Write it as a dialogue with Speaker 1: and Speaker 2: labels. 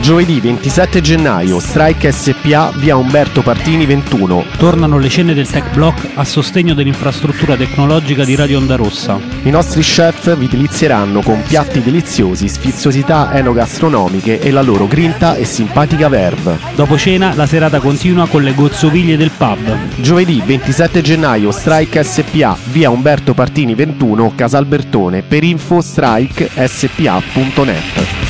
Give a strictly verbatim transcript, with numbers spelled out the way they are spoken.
Speaker 1: Giovedì ventisette gennaio, Strike S P A, via Umberto Partini ventuno.
Speaker 2: Tornano le cene del Tech Block a sostegno dell'infrastruttura tecnologica di Radio Onda Rossa.
Speaker 1: I nostri chef vi delizieranno con piatti deliziosi, sfiziosità enogastronomiche e la loro grinta e simpatica verve.
Speaker 2: Dopo cena la serata continua con le gozzoviglie del pub.
Speaker 1: Giovedì ventisette gennaio, Strike S P A, via Umberto Partini ventuno, Casalbertone. Per info strike s p a punto net.